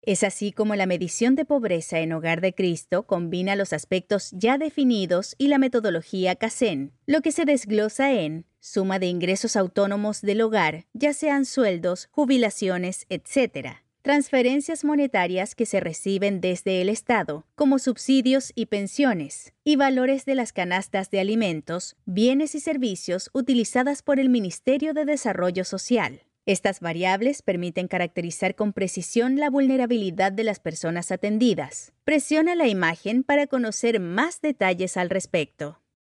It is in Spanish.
Es así como la medición de pobreza en Hogar de Cristo combina los aspectos ya definidos y la metodología Kaizen, lo que se desglosa en suma de ingresos autónomos del hogar, ya sean sueldos, jubilaciones, etc. Transferencias monetarias que se reciben desde el Estado, como subsidios y pensiones, y valores de las canastas de alimentos, bienes y servicios utilizadas por el Ministerio de Desarrollo Social. Estas variables permiten caracterizar con precisión la vulnerabilidad de las personas atendidas. Presiona la imagen para conocer más detalles al respecto.